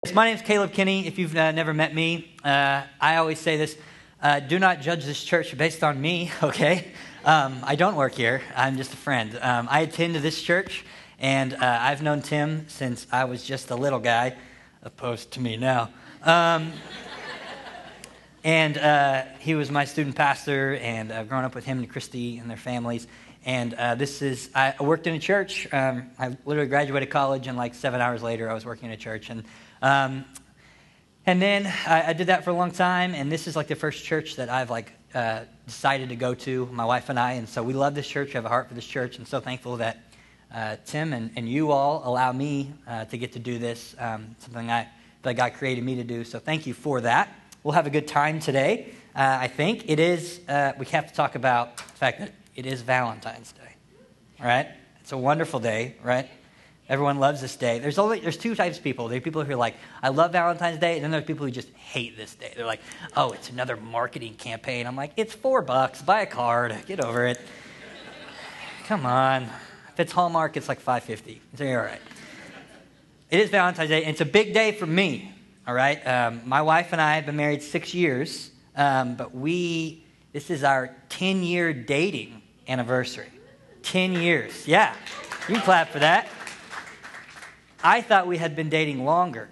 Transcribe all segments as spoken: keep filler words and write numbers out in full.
My name is Caleb Kinney. If you've uh, never met me, uh, I always say this, uh, do not judge this church based on me, okay? Um, I don't work here. I'm just a friend. Um, I attend this church, and uh, I've known Tim since I was just a little guy, opposed to me now. Um, and uh, he was my student pastor, and I've grown up with him and Christy and their families. And uh, this is, I worked in a church. Um, I literally graduated college, and like seven hours later, I was working in a church. And um, and then I, I did that for a long time, and this is like the first church that I've like uh, decided to go to, my wife and I. And so we love this church, we have a heart for this church, and so thankful that uh, Tim and, and you all allow me uh, to get to do this, um, something I, that God created me to do. So thank you for that. We'll have a good time today. Uh, I think it is, uh, we have to talk about the fact that it is Valentine's Day, right? It's a wonderful day, right? Everyone loves this day. There's only there's two types of people. There are people who are like, I love Valentine's Day, and then there are people who just hate this day. They're like, oh, it's another marketing campaign. I'm like, it's four bucks. Buy a card. Get over it. Come on. If it's Hallmark, it's like five fifty. So you're all right. It is Valentine's Day, and it's a big day for me, all right? Um, my wife and I have been married six years, um, but we, this is our ten-year dating anniversary. ten years. Yeah. You can clap for that. I thought we had been dating longer.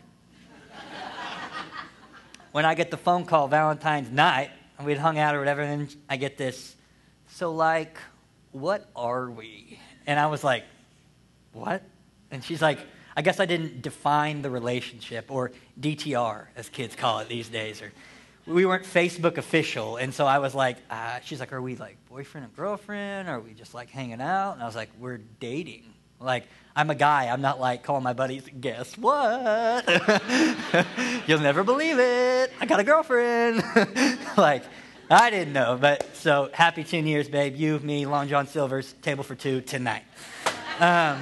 When I get the phone call Valentine's night, and we'd hung out or whatever, and then I get this, so like, what are we? And I was like, what? And she's like, I guess I didn't define the relationship, or D T R, as kids call it these days, or we weren't Facebook official. And so I was like, uh, she's like, are we like boyfriend and girlfriend? Or are we just like hanging out? And I was like, we're dating. Like, I'm a guy. I'm not like calling my buddies, guess what? You'll never believe it. I got a girlfriend. Like, I didn't know. But so happy ten years, babe. You, me, Long John Silver's, table for two tonight. Um,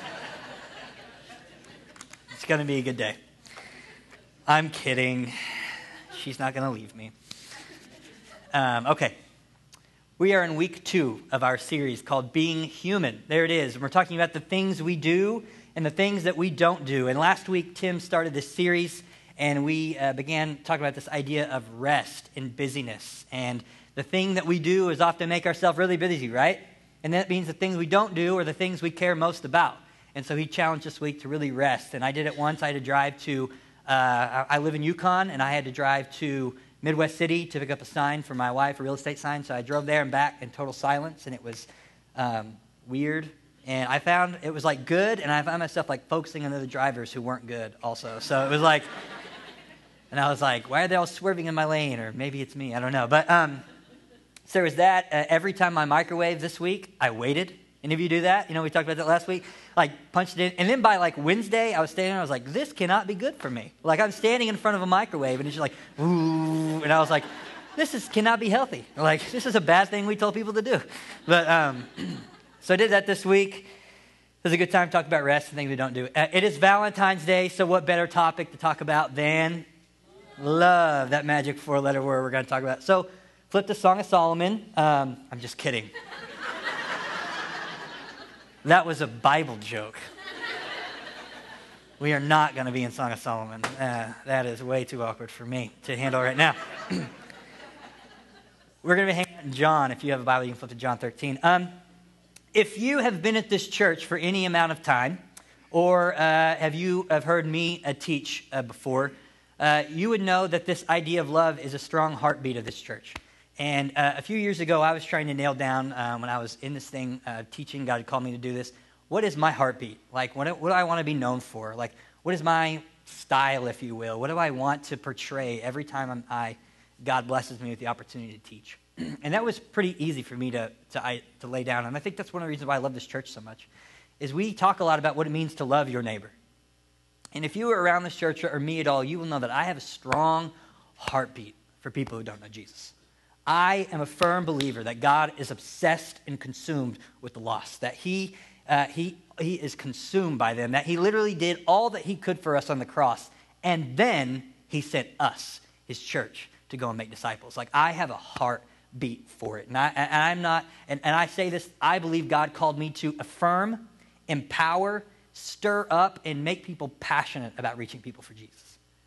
it's going to be a good day. I'm kidding. She's not going to leave me. Um, okay. We are in week two of our series called Being Human. There it is. We're talking about the things we do and the things that we don't do. And last week, Tim started this series, and we uh, began talking about this idea of rest and busyness. And the thing that we do is often make ourselves really busy, right? And that means the things we don't do are the things we care most about. And so he challenged this week to really rest. And I did it once. I had to drive to, uh, I live in Yukon, and I had to drive to Midwest City to pick up a sign for my wife, a real estate sign. So I drove there and back in total silence, and it was um, weird. And I found it was like good, and I found myself like focusing on other drivers who weren't good also. So it was like, and I was like, why are they all swerving in my lane? Or maybe it's me, I don't know. But um, so there was that. Uh, every time I microwave this week, I waited. Any of you do that? You know, we talked about that last week. Like, punched it in. And then by, like, Wednesday, I was standing there, I was like, this cannot be good for me. Like, I'm standing in front of a microwave, and it's just like, ooh. And I was like, this is cannot be healthy. Like, this is a bad thing we told people to do. But, um, so I did that this week. It was a good time to talk about rest and things we don't do. Uh, it is Valentine's Day, so what better topic to talk about than love, that magic four-letter word we're going to talk about. So, flip to Song of Solomon. Um, I'm just kidding. That was a Bible joke. We are not going to be in Song of Solomon. Uh, that is way too awkward for me to handle right now. We're going to be hanging out in John. If you have a Bible, you can flip to John thirteen. Um, if you have been at this church for any amount of time, or uh, have you have heard me uh, teach uh, before, uh, you would know that this idea of love is a strong heartbeat of this church. And uh, a few years ago, I was trying to nail down, um, when I was in this thing, uh, teaching, God had called me to do this, what is my heartbeat? Like, what, what do I want to be known for? Like, what is my style, if you will? What do I want to portray every time I'm, I, God blesses me with the opportunity to teach? And that was pretty easy for me to, to, I, to lay down. And I think that's one of the reasons why I love this church so much, is we talk a lot about what it means to love your neighbor. And if you were around this church or me at all, you will know that I have a strong heartbeat for people who don't know Jesus. I am a firm believer that God is obsessed and consumed with the lost, that he, uh, he, he is consumed by them, that he literally did all that he could for us on the cross, and then he sent us, his church, to go and make disciples. Like, I have a heartbeat for it, and, I, and I'm not, and, and I say this, I believe God called me to affirm, empower, stir up, and make people passionate about reaching people for Jesus.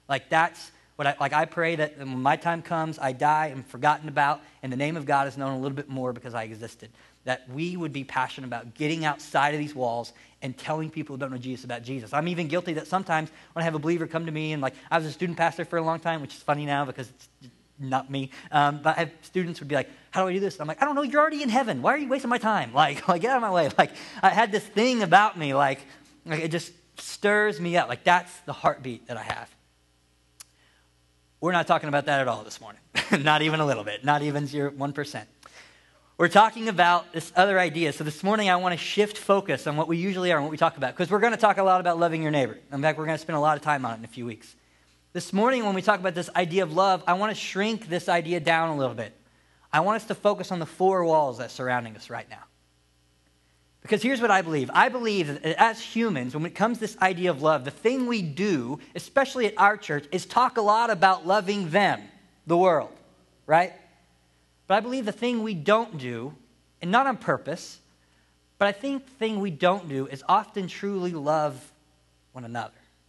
Like that's what I, like I pray that when my time comes, I die, I'm forgotten about, and the name of God is known a little bit more because I existed. That we would be passionate about getting outside of these walls and telling people who don't know Jesus about Jesus. I'm even guilty that sometimes when I have a believer come to me, and like I was a student pastor for a long time, which is funny now because it's not me, um, but I have students would be like, how do I do this? And I'm like, I don't know, you're already in heaven. Why are you wasting my time? Like, like get out of my way. Like I had this thing about me, like, like it just stirs me up. Like that's the heartbeat that I have. We're not talking about that at all this morning. Not even a little bit. Not even zero, one percent. We're talking about this other idea. So this morning I want to shift focus on what we usually are and what we talk about. Because we're going to talk a lot about loving your neighbor. In fact, we're going to spend a lot of time on it in a few weeks. This morning when we talk about this idea of love, I want to shrink this idea down a little bit. I want us to focus on the four walls that are surrounding us right now. Because here's what I believe. I believe that as humans, when it comes to this idea of love, the thing we do, especially at our church, is talk a lot about loving them, the world, right? But I believe the thing we don't do, and not on purpose, but I think the thing we don't do is often truly love one another.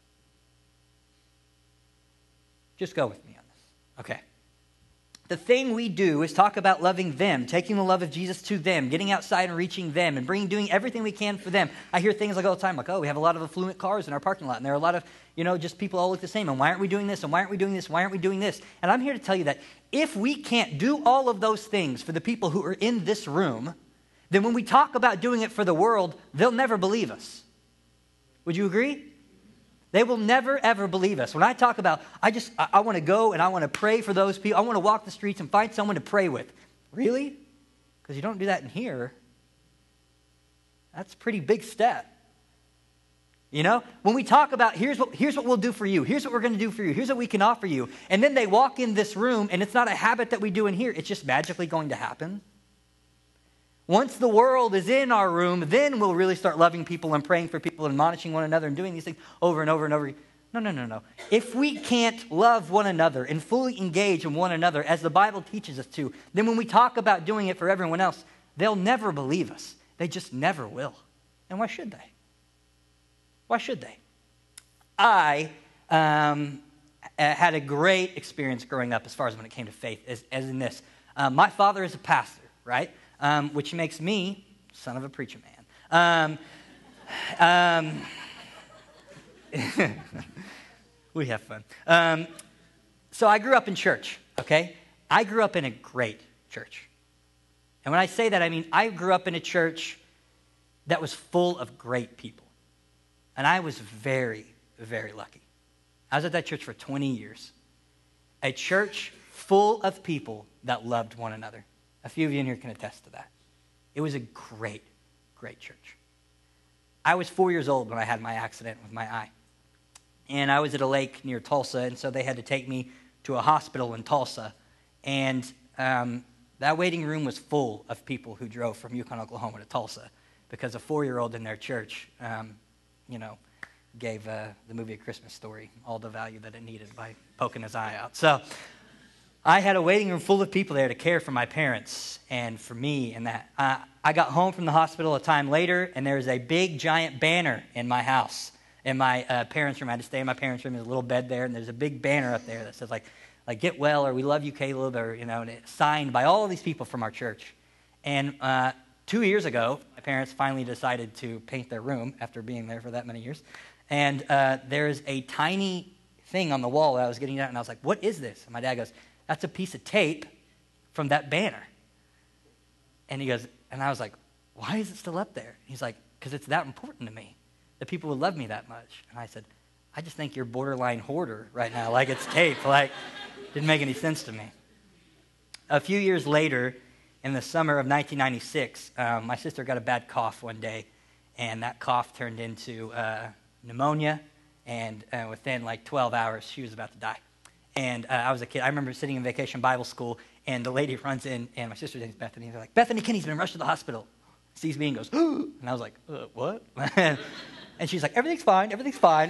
Just go with me on this. Okay. The thing we do is talk about loving them, taking the love of Jesus to them, getting outside and reaching them, and bringing, doing everything we can for them. I hear things like all the time, like, oh, we have a lot of affluent cars in our parking lot, and there are a lot of, you know, just people all look the same, and why aren't we doing this, and why aren't we doing this, why aren't we doing this? And I'm here to tell you that if we can't do all of those things for the people who are in this room, then when we talk about doing it for the world, they'll never believe us. Would you agree? They will never, ever believe us. When I talk about, I just, I, I want to go and I want to pray for those people. I want to walk the streets and find someone to pray with. Really? Because you don't do that in here. That's a pretty big step. You know? When we talk about, here's what, here's what we'll do for you. Here's what we're going to do for you. Here's what we can offer you. And then they walk in this room and it's not a habit that we do in here. It's just magically going to happen. Once the world is in our room, then we'll really start loving people and praying for people and admonishing one another and doing these things over and over and over. No, no, no, no. If we can't love one another and fully engage in one another as the Bible teaches us to, then when we talk about doing it for everyone else, they'll never believe us. They just never will. And why should they? Why should they? I um, had a great experience growing up as far as when it came to faith, as, as in this. Um, my father is a pastor, right? Um, which makes me son of a preacher man. Um, um, we have fun. Um, so I grew up in church, okay? I grew up in a great church. And when I say that, I mean I grew up in a church that was full of great people. And I was very, very lucky. I was at that church for twenty years. A church full of people that loved one another. A few of you in here can attest to that. It was a great, great church. I was four years old when I had my accident with my eye. And I was at a lake near Tulsa, and so they had to take me to a hospital in Tulsa. And um, that waiting room was full of people who drove from Yukon, Oklahoma to Tulsa because a four-year-old in their church, um, you know, gave uh, the movie A Christmas Story all the value that it needed by poking his eye out. So I had a waiting room full of people there to care for my parents and for me and that. Uh, I got home from the hospital a time later, and there was a big, giant banner in my house. In my uh, parents' room, I had to stay in my parents' room. There's a little bed there, and there's a big banner up there that says, like, like get well, or we love you, Caleb, or, you know, and it's signed by all of these people from our church. And uh, two years ago, my parents finally decided to paint their room after being there for that many years. And uh, there's a tiny thing on the wall that I was getting at, and I was like, what is this? And my dad goes, that's a piece of tape from that banner. And he goes, and I was like, why is it still up there? He's like, because it's that important to me, that people would love me that much. And I said, I just think you're borderline hoarder right now, like it's tape. Like, didn't make any sense to me. A few years later, in the summer of nineteen ninety-six, um, my sister got a bad cough one day, and that cough turned into uh, pneumonia, and uh, within like twelve hours, she was about to die. And uh, I was a kid. I remember sitting in vacation Bible school, and the lady runs in, and my sister's name is Bethany. And they're like, Bethany Kinney's been rushed to the hospital. Sees me and goes, ooh. And I was like, uh, what? And she's like, everything's fine, everything's fine.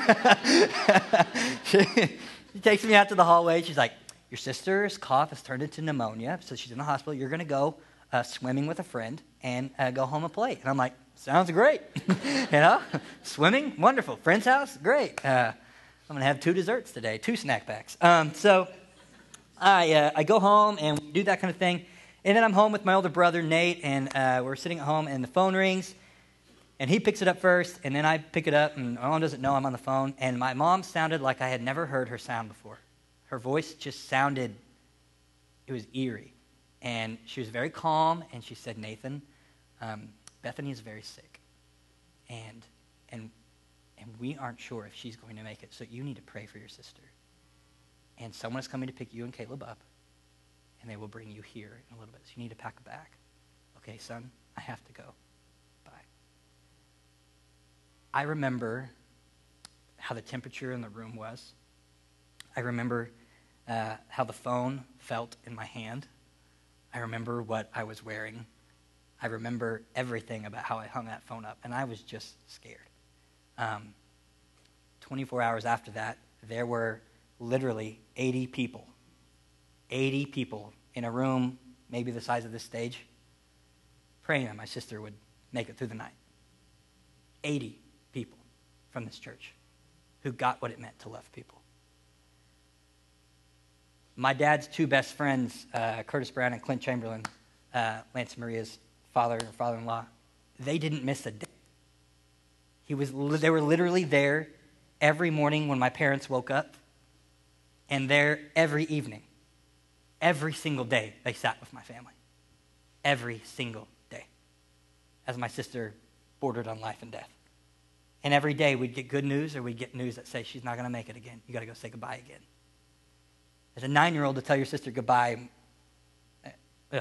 she, she takes me out to the hallway. She's like, your sister's cough has turned into pneumonia, so she's in the hospital. You're going to go uh, swimming with a friend and uh, go home and play. And I'm like, sounds great. You know, swimming, wonderful. Friend's house, great. Uh, I'm going to have two desserts today, two snack packs. Um, so I uh, I go home and we do that kind of thing. And then I'm home with my older brother, Nate, and uh, we're sitting at home, and the phone rings. And he picks it up first, and then I pick it up, and my mom doesn't know I'm on the phone. And my mom sounded like I had never heard her sound before. Her voice just sounded, it was eerie. And she was very calm, and she said, Nathan, um, Bethany is very sick. And, and, and we aren't sure if she's going to make it, so you need to pray for your sister. And someone is coming to pick you and Caleb up, and they will bring you here in a little bit. So you need to pack a bag. Okay, son, I have to go. I remember how the temperature in the room was. I remember uh, how the phone felt in my hand. I remember what I was wearing. I remember everything about how I hung that phone up, and I was just scared. Um, twenty-four hours after that, there were literally eighty people, eighty people in a room maybe the size of this stage, praying that my sister would make it through the night. eighty people from this church who got what it meant to love people. My dad's two best friends, uh, Curtis Brown and Clint Chamberlain, uh, Lance and Maria's father or father-in-law, they didn't miss a day. He was, they were literally there every morning when my parents woke up, and there every evening. Every single day they sat with my family. Every single day. As my sister bordered on life and death. And every day we'd get good news or we'd get news that says she's not going to make it again. You got to go say goodbye again. As a nine-year-old, to tell your sister goodbye, ugh.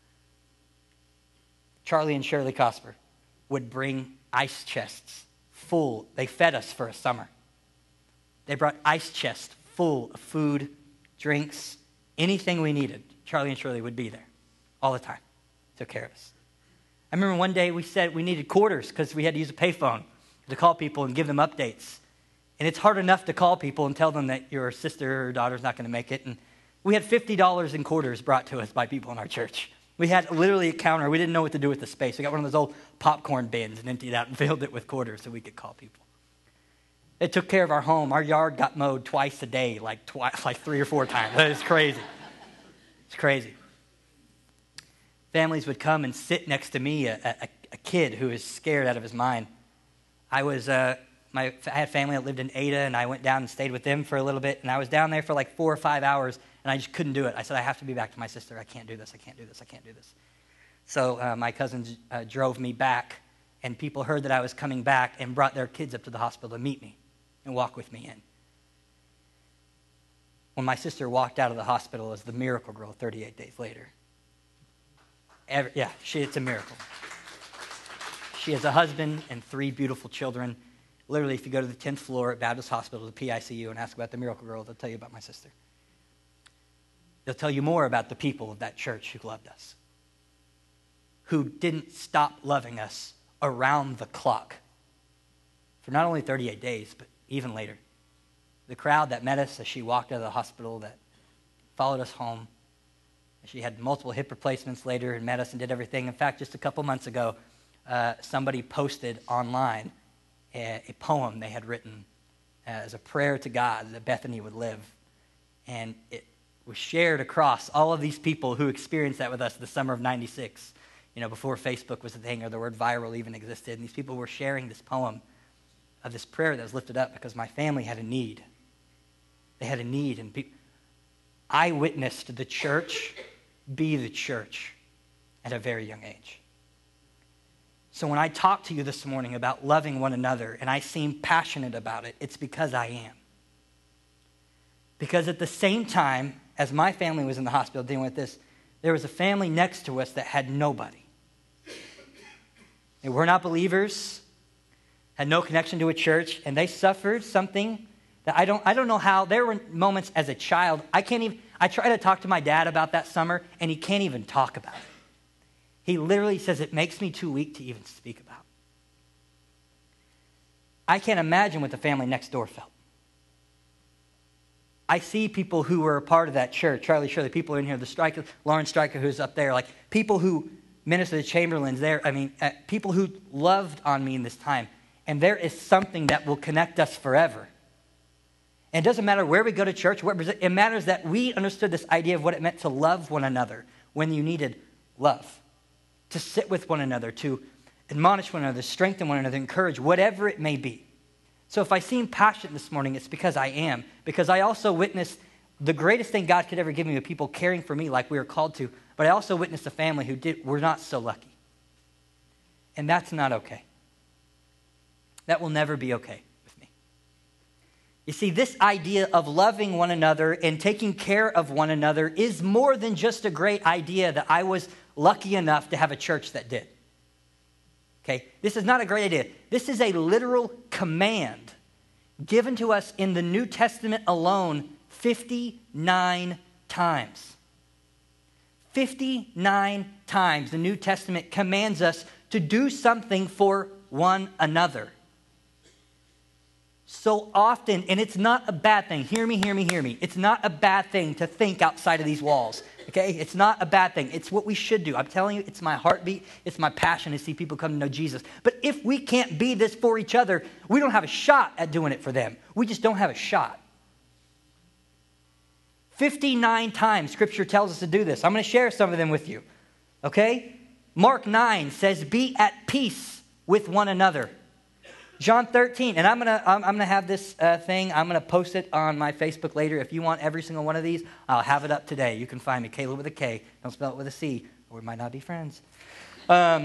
Charlie and Shirley Cosper would bring ice chests full. They fed us for a summer. They brought ice chests full of food, drinks, anything we needed. Charlie and Shirley would be there all the time. Took care of us. I remember one day we said we needed quarters because we had to use a payphone to call people and give them updates. And it's hard enough to call people and tell them that your sister or daughter's not going to make it. And we had fifty dollars in quarters brought to us by people in our church. We had literally a counter. We didn't know what to do with the space. We got one of those old popcorn bins and emptied it out and filled it with quarters so we could call people. It took care of our home. Our yard got mowed twice a day, like twice, like three or four times. It's crazy. It's crazy. Families would come and sit next to me, a, a, a kid who is scared out of his mind. I was, uh, my, I had family that lived in Ada, and I went down and stayed with them for a little bit, and I was down there for like four or five hours, and I just couldn't do it. I said, I have to be back to my sister. I can't do this. I can't do this. I can't do this. So uh, my cousins uh, drove me back, and people heard that I was coming back and brought their kids up to the hospital to meet me and walk with me in. When my sister walked out of the hospital as the miracle girl thirty-eight days later, every, yeah, she, it's a miracle. She has a husband and three beautiful children. Literally, if you go to the tenth floor at Baptist Hospital, the P I C U, and ask about the miracle girl, they'll tell you about my sister. They'll tell you more about the people of that church who loved us, who didn't stop loving us around the clock for not only thirty-eight days, but even later. The crowd that met us as she walked out of the hospital, that followed us home. She had multiple hip replacements later and met us and did everything. In fact, just a couple months ago, uh, somebody posted online a, a poem they had written as a prayer to God that Bethany would live. And it was shared across all of these people who experienced that with us the summer of ninety-six, you know, before Facebook was a thing or the word viral even existed. And these people were sharing this poem of this prayer that was lifted up because my family had a need. They had a need. And pe- I witnessed the church be the church at a very young age. So when I talk to you this morning about loving one another and I seem passionate about it, it's because I am. Because at the same time as my family was in the hospital dealing with this, there was a family next to us that had nobody. They were not believers, had no connection to a church, and they suffered something that I don't I don't know how. There were moments as a child, I can't even, I try to talk to my dad about that summer, and he can't even talk about it. He literally says, it makes me too weak to even speak about. I can't imagine what the family next door felt. I see people who were a part of that church, Charlie Shirley, people in here, the Stryker, Lauren Stryker, who's up there, like people who minister to Chamberlain's there, I mean, uh, people who loved on me in this time. And there is something that will connect us forever. And it doesn't matter where we go to church. Where, it matters that we understood this idea of what it meant to love one another when you needed love. To sit with one another, to admonish one another, strengthen one another, encourage, whatever it may be. So if I seem passionate this morning, it's because I am. Because I also witnessed the greatest thing God could ever give me with people caring for me like we were called to. But I also witnessed a family who did were not so lucky. And that's not okay. That will never be okay with me. You see, this idea of loving one another and taking care of one another is more than just a great idea that I was lucky enough to have a church that did. Okay, this is not a great idea. This is a literal command given to us in the New Testament alone fifty-nine times. fifty-nine times the New Testament commands us to do something for one another. So often, and it's not a bad thing. Hear me, hear me, hear me. It's not a bad thing to think outside of these walls. Okay? It's not a bad thing. It's what we should do. I'm telling you, it's my heartbeat. It's my passion to see people come to know Jesus. But if we can't be this for each other, we don't have a shot at doing it for them. We just don't have a shot. fifty-nine times Scripture tells us to do this. I'm going to share some of them with you. Okay? Mark nine says, be at peace with one another. John thirteen, and I'm gonna I'm, I'm gonna have this uh, thing. I'm gonna post it on my Facebook later. If you want every single one of these, I'll have it up today. You can find me, Caleb with a K. Don't spell it with a C, or we might not be friends. Um,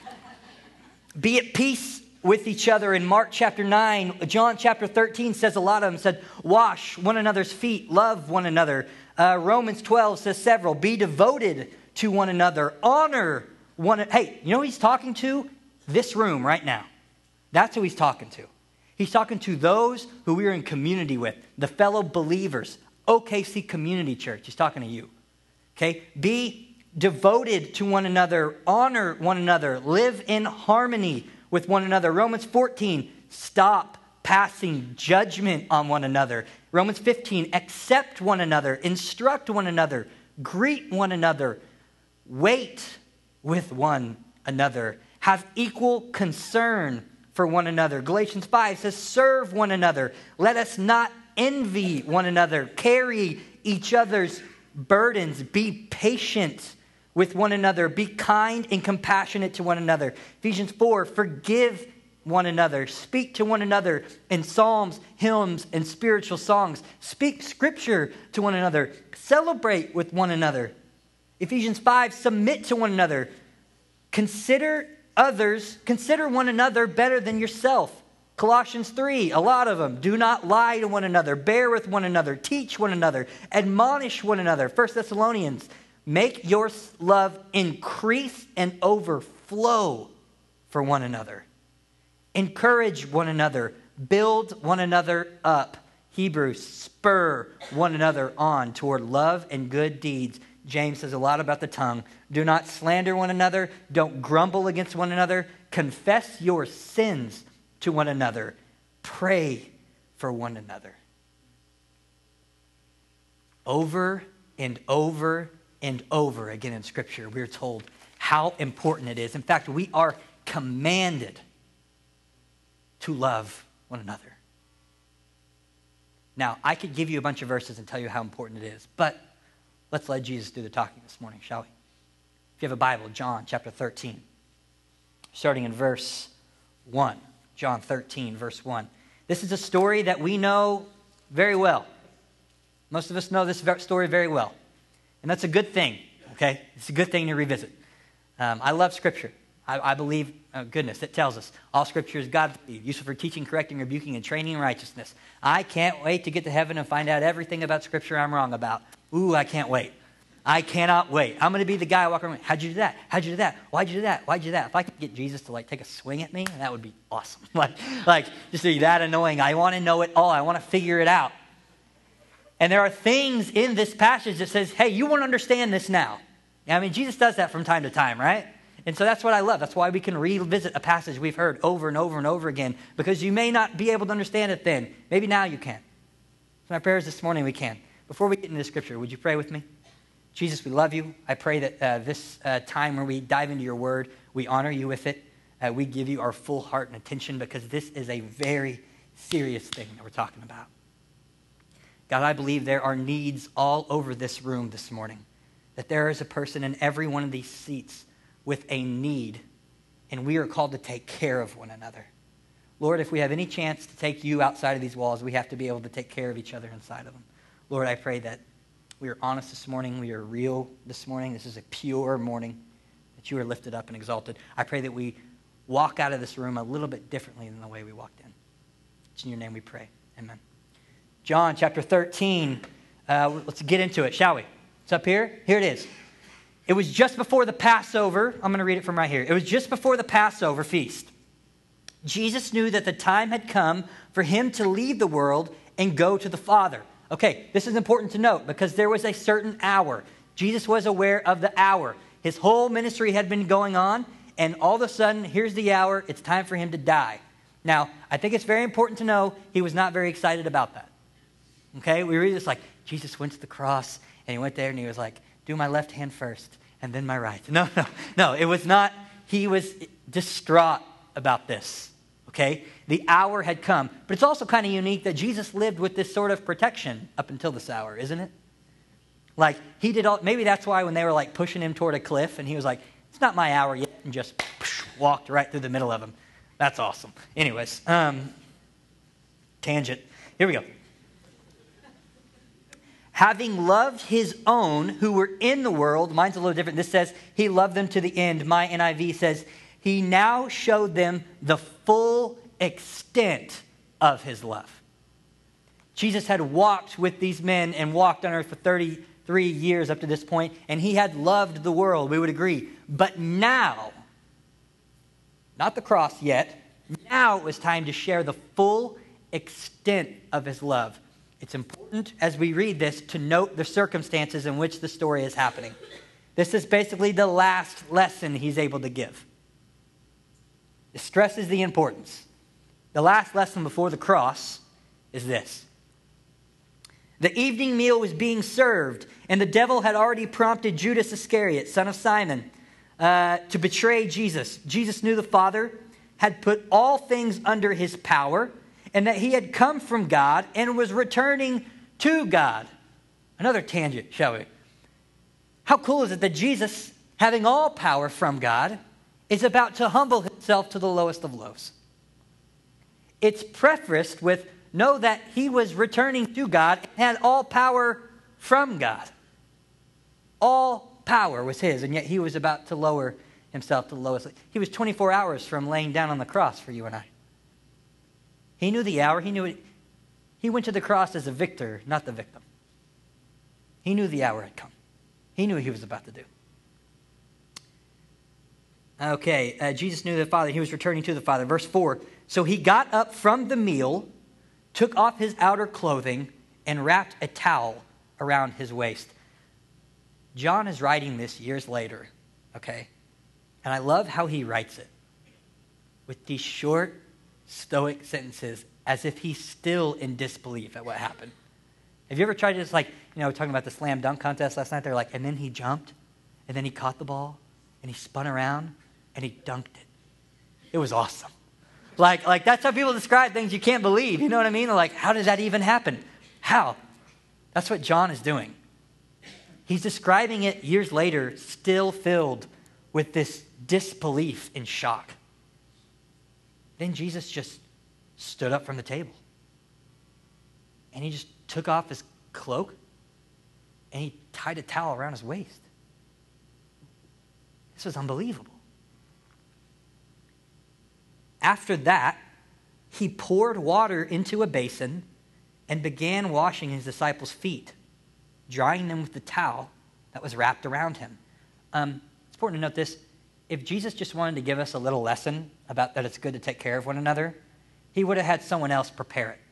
be at peace with each other. In Mark chapter nine, John chapter thirteen says a lot of them. Said, wash one another's feet, love one another. Uh, Romans twelve says several. Be devoted to one another, honor one. Hey, you know who he's talking to? This room right now. That's who he's talking to. He's talking to those who we're in community with, the fellow believers, O K C Community Church. He's talking to you. Okay? Be devoted to one another, honor one another, live in harmony with one another. Romans fourteen, stop passing judgment on one another. Romans fifteen, accept one another, instruct one another, greet one another, wait with one another, have equal concern for one another. Galatians five says, serve one another. Let us not envy one another. Carry each other's burdens. Be patient with one another. Be kind and compassionate to one another. Ephesians four, forgive one another. Speak to one another in psalms, hymns, and spiritual songs. Speak scripture to one another. Celebrate with one another. Ephesians five, submit to one another. Consider others, consider one another better than yourself. Colossians three, a lot of them. Do not lie to one another. Bear with one another. Teach one another. Admonish one another. First Thessalonians, make your love increase and overflow for one another. Encourage one another. Build one another up. Hebrews, spur one another on toward love and good deeds. James says a lot about the tongue. Do not slander one another. Don't grumble against one another. Confess your sins to one another. Pray for one another. Over and over and over again in Scripture, we're told how important it is. In fact, we are commanded to love one another. Now, I could give you a bunch of verses and tell you how important it is, but let's let Jesus do the talking this morning, shall we? If you have a Bible, John chapter thirteen, starting in verse one. John thirteen, verse one. This is a story that we know very well. Most of us know this story very well. And that's a good thing, okay? It's a good thing to revisit. Um, I love Scripture. I, I believe, oh goodness, it tells us all Scripture is God-breathed, useful for teaching, correcting, rebuking, and training in righteousness. I can't wait to get to heaven and find out everything about Scripture I'm wrong about. Ooh, I can't wait. I cannot wait. I'm going to be the guy walking around. How'd you do that? How'd you do that? Why'd you do that? Why'd you do that? If I could get Jesus to like take a swing at me, that would be awesome. like, like just be that annoying. I want to know it all. I want to figure it out. And there are things in this passage that says, hey, you won't understand this now. I mean, Jesus does that from time to time, right? And so that's what I love. That's why we can revisit a passage we've heard over and over and over again, because you may not be able to understand it then. Maybe now you can. So my prayers this morning, we can. Before we get into the Scripture, would you pray with me? Jesus, we love you. I pray that uh, this uh, time where we dive into your word, we honor you with it. Uh, we give you our full heart and attention, because this is a very serious thing that we're talking about. God, I believe there are needs all over this room this morning, that there is a person in every one of these seats with a need, and we are called to take care of one another. Lord, if we have any chance to take you outside of these walls, we have to be able to take care of each other inside of them. Lord, I pray that we are honest this morning. We are real this morning. This is a pure morning, that you are lifted up and exalted. I pray that we walk out of this room a little bit differently than the way we walked in. It's in your name we pray. Amen. John chapter thirteen. Uh, let's get into it, shall we? It's up here. Here it is. It was just before the Passover. I'm going to read it from right here. It was just before the Passover feast. Jesus knew that the time had come for him to leave the world and go to the Father. Okay, this is important to note because there was a certain hour. Jesus was aware of the hour. His whole ministry had been going on, and all of a sudden, here's the hour. It's time for him to die. Now, I think it's very important to know he was not very excited about that. Okay, we read this like, Jesus went to the cross, and he went there, and he was like, do my left hand first, and then my right. No, no, no, it was not. He was distraught about this. Okay, the hour had come. But it's also kind of unique that Jesus lived with this sort of protection up until this hour, isn't it? Like, he did all, maybe that's why when they were like pushing him toward a cliff and he was like, it's not my hour yet, and just poosh, walked right through the middle of them. That's awesome. Anyways, um, tangent. Here we go. Having loved his own who were in the world, mine's a little different. This says he loved them to the end. My N I V says he now showed them the full extent of his love. Jesus had walked with these men and walked on earth for thirty-three years up to this point, and he had loved the world, we would agree. But now, not the cross yet, now it was time to share the full extent of his love. It's important as we read this to note the circumstances in which the story is happening. This is basically the last lesson he's able to give. It stresses the importance. The last lesson before the cross is this. The evening meal was being served, and the devil had already prompted Judas Iscariot, son of Simon, uh, to betray Jesus. Jesus knew the Father had put all things under his power, and that he had come from God and was returning to God. Another tangent, shall we? How cool is it that Jesus, having all power from God, is about to humble himself to the lowest of lows? It's prefaced with, know that he was returning to God and had all power from God. All power was his, and yet he was about to lower himself to the lowest. He was twenty-four hours from laying down on the cross for you and I. He knew the hour. He knew it. He went to the cross as a victor, not the victim. He knew the hour had come. He knew what he was about to do. Okay, uh, Jesus knew the Father. He was returning to the Father. Verse four, so he got up from the meal, took off his outer clothing, and wrapped a towel around his waist. John is writing this years later, okay? And I love how he writes it with these short, stoic sentences as if he's still in disbelief at what happened. Have you ever tried to just like, you know, talking about the slam dunk contest last night, they're like, and then he jumped, and then he caught the ball, and he spun around, and he dunked it. It was awesome. Like, like that's how people describe things you can't believe. You know what I mean? Like, how did that even happen? How? That's what John is doing. He's describing it years later, still filled with this disbelief and shock. Then Jesus just stood up from the table. And he just took off his cloak and he tied a towel around his waist. This was unbelievable. After that, he poured water into a basin and began washing his disciples' feet, drying them with the towel that was wrapped around him. Um, it's important to note this. If Jesus just wanted to give us a little lesson about that it's good to take care of one another, he would have had someone else prepare it.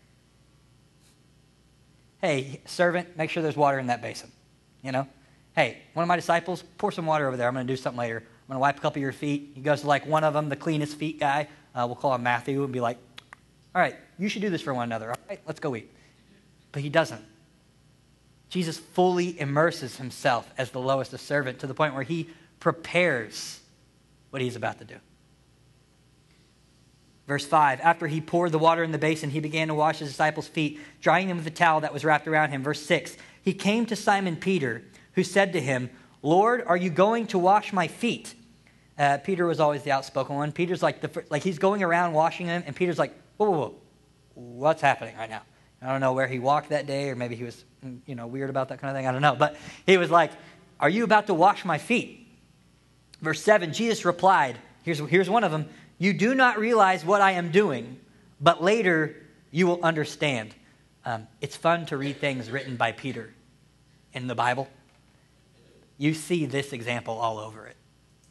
Hey, servant, make sure there's water in that basin. You know? Hey, one of my disciples, pour some water over there. I'm going to do something later. I'm going to wipe a couple of your feet. He goes to like one of them, the cleanest feet guy. Uh, we'll call him Matthew and be like, all right, you should do this for one another. All right, let's go eat. But he doesn't. Jesus fully immerses himself as the lowest of servant to the point where he prepares what he's about to do. Verse five, after he poured the water in the basin, he began to wash his disciples' feet, drying them with the towel that was wrapped around him. Verse six, he came to Simon Peter, who said to him, Lord, are you going to wash my feet? Uh, Peter was always the outspoken one. Peter's like, the like he's going around washing them, and Peter's like, whoa, whoa, whoa, what's happening right now? I don't know where he walked that day, or maybe he was, you know, weird about that kind of thing. I don't know. But he was like, are you about to wash my feet? Verse seven, Jesus replied, here's, here's one of them, you do not realize what I am doing, but later you will understand. Um, it's fun to read things written by Peter in the Bible. You see this example all over it.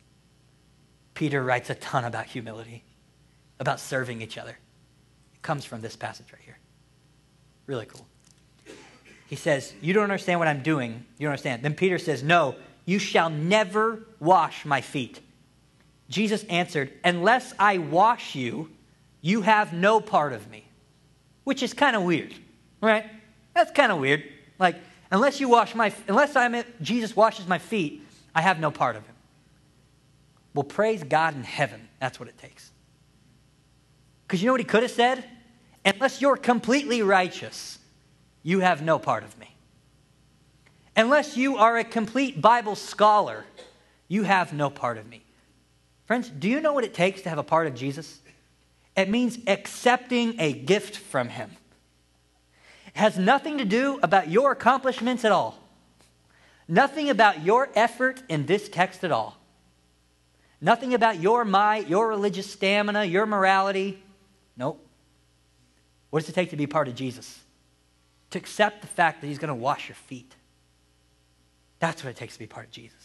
Peter writes a ton about humility, about serving each other. It comes from this passage right here. Really cool. He says, you don't understand what I'm doing. You don't understand. Then Peter says, no, you shall never wash my feet. Jesus answered, unless I wash you, you have no part of me. Which is kind of weird, right? That's kind of weird. Like, unless you wash my, unless I'm, Jesus washes my feet, I have no part of him. Well, praise God in heaven. That's what it takes. Because you know what he could have said? Unless you're completely righteous, you have no part of me. Unless you are a complete Bible scholar, you have no part of me. Friends, do you know what it takes to have a part of Jesus? It means accepting a gift from him. It has nothing to do about your accomplishments at all. Nothing about your effort in this text at all. Nothing about your might, your religious stamina, your morality. Nope. What does it take to be part of Jesus? To accept the fact that he's going to wash your feet. That's what it takes to be part of Jesus.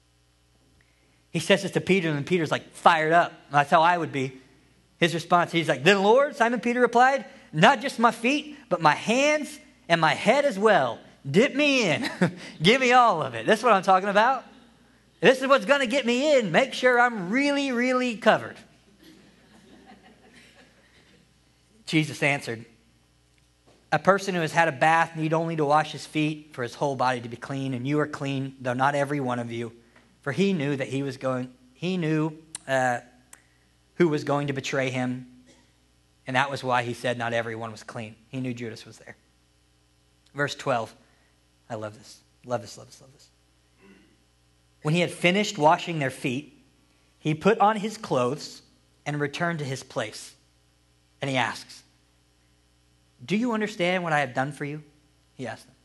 He says this to Peter, and Peter's like fired up. That's how I would be. His response, he's like, then Lord, Simon Peter replied, not just my feet, but my hands and my head as well. Dip me in. Give me all of it. That's what I'm talking about. This is what's going to get me in. Make sure I'm really, really covered. Jesus answered, a person who has had a bath need only to wash his feet for his whole body to be clean, and you are clean, though not every one of you. For he knew that he was going, he knew uh, who was going to betray him, and that was why he said not everyone was clean. He knew Judas was there. Verse twelve, I love this, love this, love this, love this. When he had finished washing their feet, he put on his clothes and returned to his place. And he asks, do you understand what I have done for you? He asked them.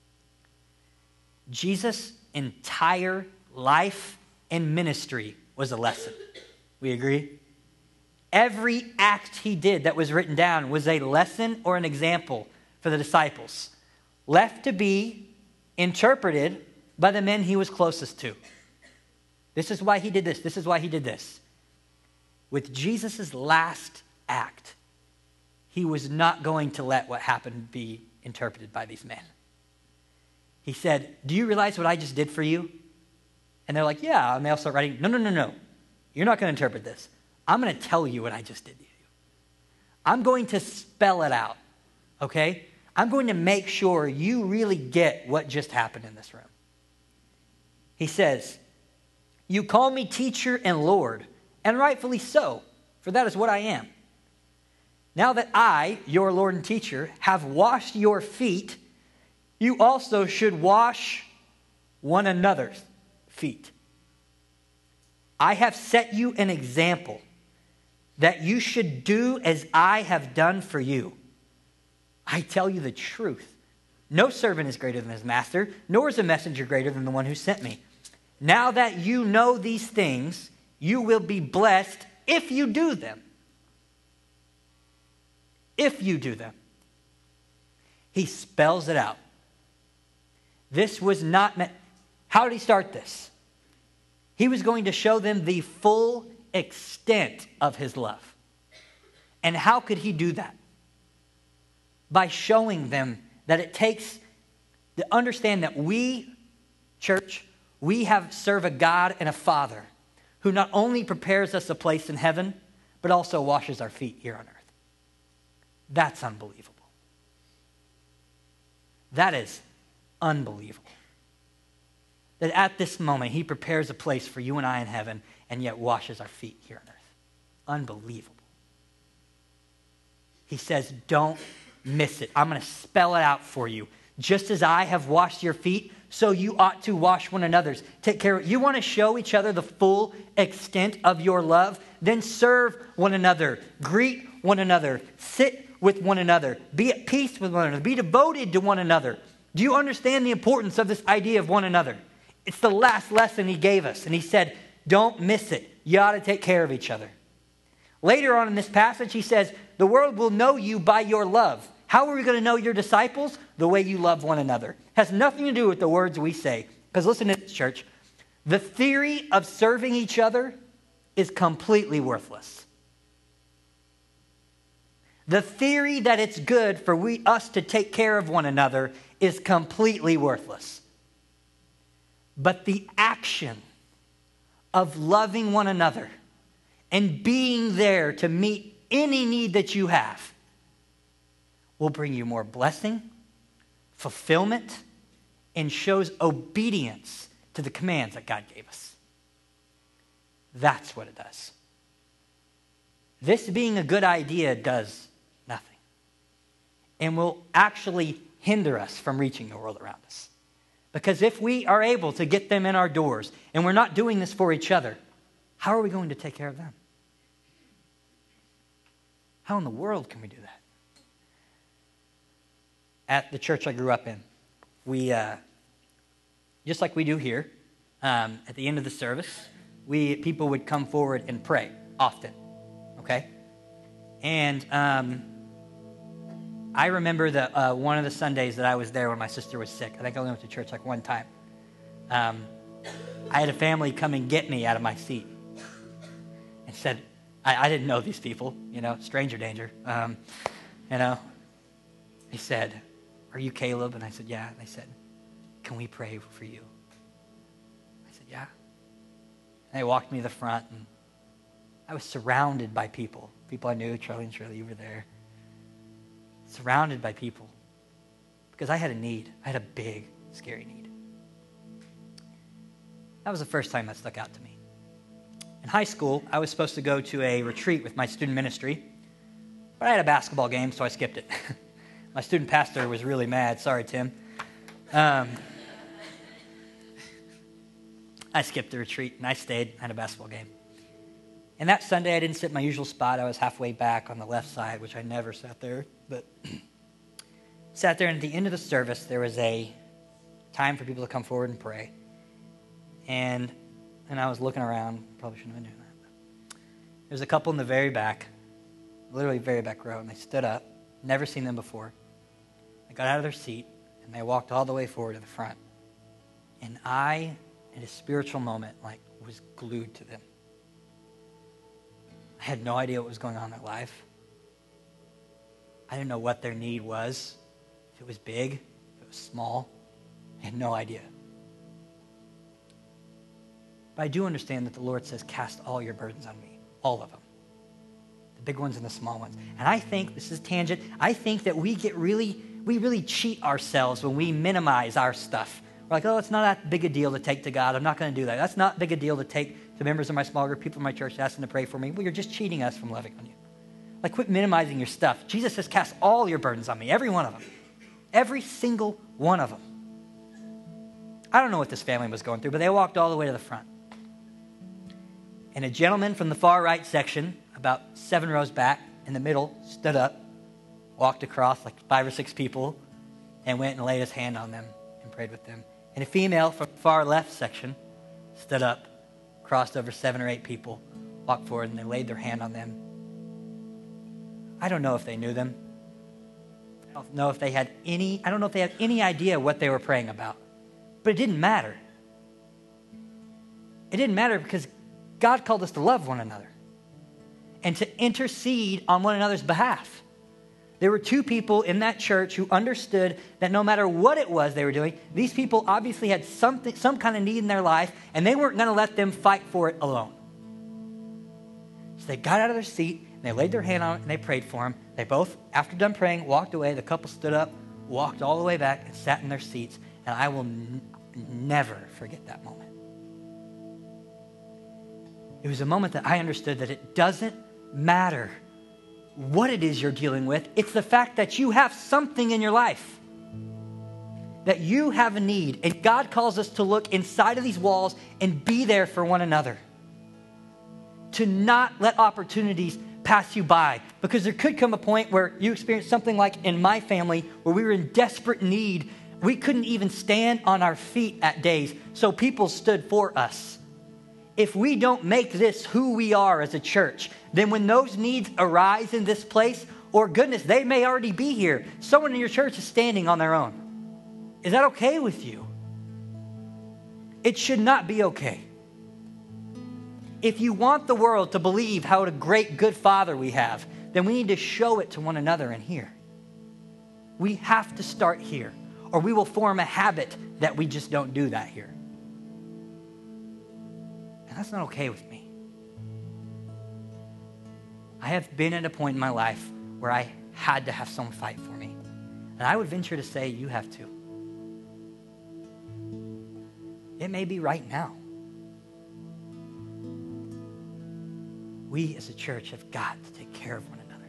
Jesus' entire life and ministry was a lesson. We agree? Every act he did that was written down was a lesson or an example for the disciples, left to be interpreted by the men he was closest to. This is why he did this. This is why he did this. With Jesus' last act, he was not going to let what happened be interpreted by these men. He said, do you realize what I just did for you? And they're like, yeah. And they all start writing, no, no, no, no. You're not going to interpret this. I'm going to tell you what I just did to you. I'm going to spell it out, okay? I'm going to make sure you really get what just happened in this room. He says, you call me teacher and Lord, and rightfully so, for that is what I am. Now that I, your Lord and teacher, have washed your feet, you also should wash one another's feet. I have set you an example that you should do as I have done for you. I tell you the truth. No servant is greater than his master, nor is a messenger greater than the one who sent me. Now that you know these things, you will be blessed if you do them. If you do them. He spells it out. This was not meant. How did he start this? He was going to show them the full extent of his love. And how could he do that? By showing them that it takes to understand that we, church, we have serve a God and a Father who not only prepares us a place in heaven, but also washes our feet here on earth. That's unbelievable. That is unbelievable. That at this moment, he prepares a place for you and I in heaven, and yet washes our feet here on earth. Unbelievable. he says, don't miss it. I'm going to spell it out for you. Just as I have washed your feet, so you ought to wash one another's. Take care of it. You want to show each other the full extent of your love? Then serve one another. Greet one another. Sit with one another. Be at peace with one another. Be devoted to one another. Do you understand the importance of this idea of one another? It's the last lesson he gave us. And he said, don't miss it. You ought to take care of each other. Later on in this passage, he says, the world will know you by your love. How are we going to know your disciples? The way you love one another. Has nothing to do with the words we say. Because listen to this, church. The theory of serving each other is completely worthless. The theory that it's good for we us to take care of one another is completely worthless. But the action of loving one another and being there to meet any need that you have will bring you more blessing, fulfillment, and shows obedience to the commands that God gave us. That's what it does. This being a good idea does nothing and will actually hinder us from reaching the world around us. Because if we are able to get them in our doors and we're not doing this for each other, how are we going to take care of them? How in the world can we do that? At the church I grew up in, we, uh, just like we do here, um, at the end of the service, we people would come forward and pray often, okay? And um, I remember that uh, one of the Sundays that I was there when my sister was sick. I think I only went to church like one time. Um, I had a family come and get me out of my seat and said, I, I didn't know these people, you know, stranger danger. Um, you know, he said, are you Caleb? And I said, yeah. And they said, can we pray for you? I said, yeah. And they walked me to the front, and I was surrounded by people. People I knew, Charlie and Shirley, you were there. Surrounded by people. Because I had a need. I had a big, scary need. That was the first time that stuck out to me. In high school, I was supposed to go to a retreat with my student ministry, but I had a basketball game, so I skipped it. My student pastor was really mad. Sorry, Tim. Um, I skipped the retreat, and I stayed. I had a basketball game. And that Sunday, I didn't sit in my usual spot. I was halfway back on the left side, which I never sat there. But sat there, and at the end of the service, there was a time for people to come forward and pray. And and I was looking around. Probably shouldn't have been doing that. There was a couple in the very back, literally very back row, and they stood up. Never seen them before. They got out of their seat, and they walked all the way forward to the front. And I, in a spiritual moment, like, was glued to them. I had no idea what was going on in their life. I didn't know what their need was. If it was big, if it was small. I had no idea. But I do understand that the Lord says, cast all your burdens on me. All of them. The big ones and the small ones. And I think, this is tangent, I think that we get really, we really cheat ourselves when we minimize our stuff. We're like, oh, it's not that big a deal to take to God. I'm not going to do that. That's not big a deal to take to members of my small group, people in my church, ask them to pray for me. Well, you're just cheating us from loving on you. Like, quit minimizing your stuff. Jesus says, cast all your burdens on me, every one of them. Every single one of them. I don't know what this family was going through, but they walked all the way to the front. And a gentleman from the far right section, about seven rows back in the middle, stood up, walked across like five or six people, and went and laid his hand on them and prayed with them. And a female from the far left section stood up, crossed over seven or eight people, walked forward, and they laid their hand on them. I don't know if they knew them. I don't know if they had any, I don't know if they had any idea what they were praying about. But it didn't matter. It didn't matter because God called us to love one another and to intercede on one another's behalf. There were two people in that church who understood that no matter what it was they were doing, these people obviously had something, some kind of need in their life, and they weren't going to let them fight for it alone. So they got out of their seat, and they laid their hand on it, and they prayed for him. They both, after done praying, walked away. The couple stood up, walked all the way back, and sat in their seats. And I will n- never forget that moment. It was a moment that I understood that it doesn't matter what it is you're dealing with. It's the fact that you have something in your life, that you have a need. And God calls us to look inside of these walls and be there for one another. To not let opportunities pass you by. Because there could come a point where you experience something like in my family where we were in desperate need. We couldn't even stand on our feet at days. So people stood for us. If we don't make this who we are as a church, then when those needs arise in this place, or goodness, they may already be here. Someone in your church is standing on their own. Is that okay with you? It should not be okay. If you want the world to believe how a great, good Father we have, then we need to show it to one another in here. We have to start here, or we will form a habit that we just don't do that here. And that's not okay with me. I have been at a point in my life where I had to have someone fight for me. And I would venture to say you have too. It may be right now. We as a church have got to take care of one another.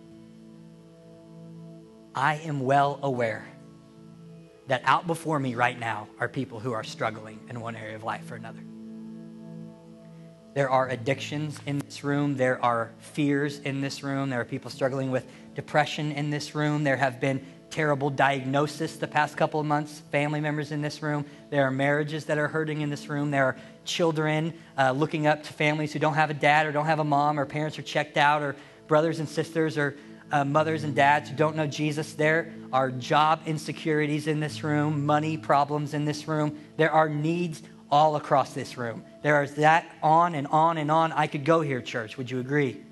I am well aware that out before me right now are people who are struggling in one area of life or another. There are addictions in this room. There are fears in this room. There are people struggling with depression in this room. There have been terrible diagnoses the past couple of months, family members in this room. There are marriages that are hurting in this room. There are children uh, looking up to families who don't have a dad or don't have a mom, or parents are checked out, or brothers and sisters, or uh, mothers and dads who don't know Jesus. There are job insecurities in this room, money problems in this room. There are needs all across this room. There is that on and on and on. I could go here, church. Would you agree?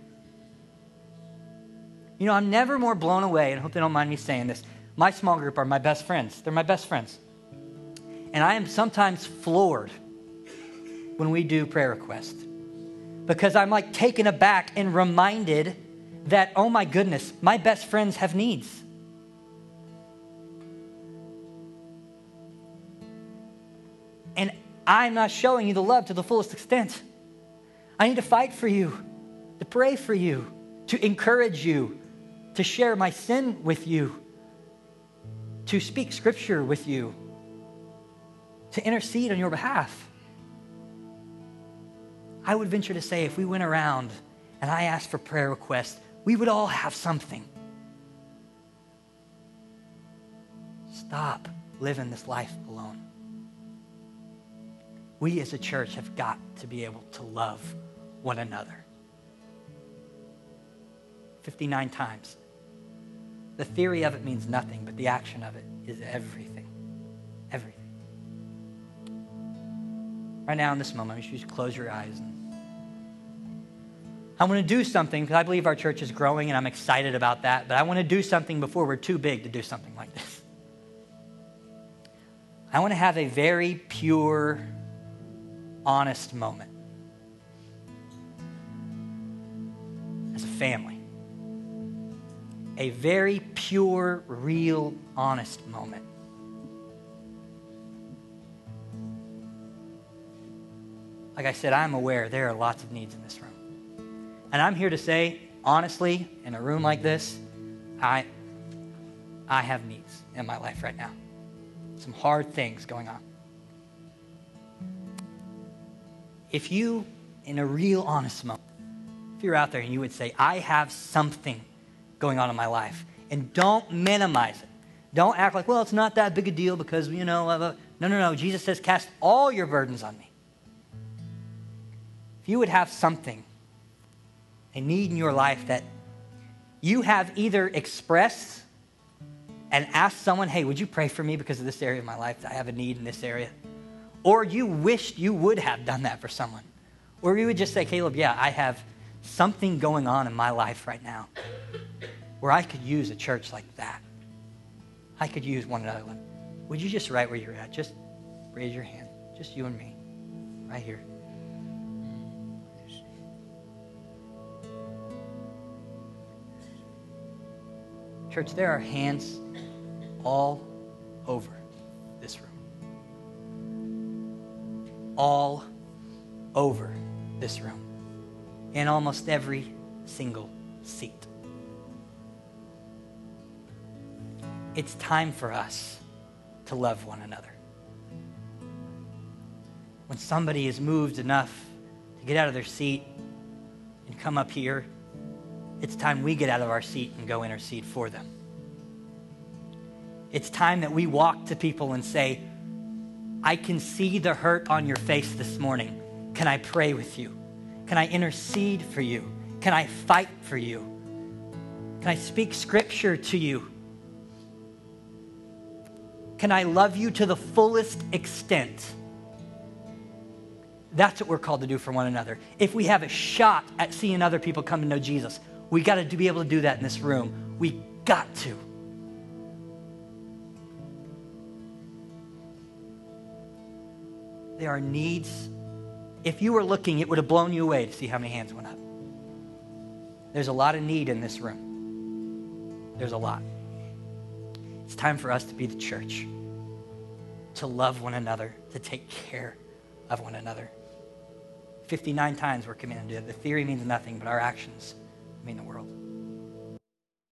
You know, I'm never more blown away, and I hope they don't mind me saying this. My small group are my best friends. They're my best friends. And I am sometimes floored when we do prayer requests, because I'm like taken aback and reminded that, oh my goodness, my best friends have needs. And I'm not showing you the love to the fullest extent. I need to fight for you, to pray for you, to encourage you, to share my sin with you, to speak scripture with you, to intercede on your behalf. I would venture to say if we went around and I asked for prayer requests, we would all have something. Stop living this life alone. We as a church have got to be able to love one another. fifty-nine times. The theory of it means nothing, but the action of it is everything. Everything. Right now in this moment, you should close your eyes. And I want to do something, because I believe our church is growing and I'm excited about that, but I want to do something before we're too big to do something like this. I want to have a very pure, honest moment as a family. A very pure, real, honest moment. Like I said, I'm aware there are lots of needs in this room. And I'm here to say, honestly, in a room like this, I, I have needs in my life right now. Some hard things going on. If you, in a real honest moment, if you're out there and you would say, I have something going on in my life, and don't minimize it. Don't act like, well, it's not that big a deal because, you know, uh, no, no, no. Jesus says, cast all your burdens on me. If you would have something, a need in your life that you have either expressed and asked someone, hey, would you pray for me because of this area of my life? I have a need in this area. Or you wished you would have done that for someone. Or you would just say, Caleb, yeah, I have something going on in my life right now where I could use a church like that. I could use one another. Would you just right where you're at? Just raise your hand. Just you and me. Right here. Church, there are hands all over this room. All over this room. In almost every single seat. It's time for us to love one another. When somebody is moved enough to get out of their seat and come up here, it's time we get out of our seat and go intercede for them. It's time that we walk to people and say, I can see the hurt on your face this morning. Can I pray with you? Can I intercede for you? Can I fight for you? Can I speak scripture to you? Can I love you to the fullest extent? That's what we're called to do for one another. If we have a shot at seeing other people come to know Jesus, we got to be able to do that in this room. We got to. There are needs. If you were looking, it would have blown you away to see how many hands went up. There's a lot of need in this room. There's a lot. It's time for us to be the church, to love one another, to take care of one another. fifty-nine times we're commanded to do it. The theory means nothing, but our actions mean the world.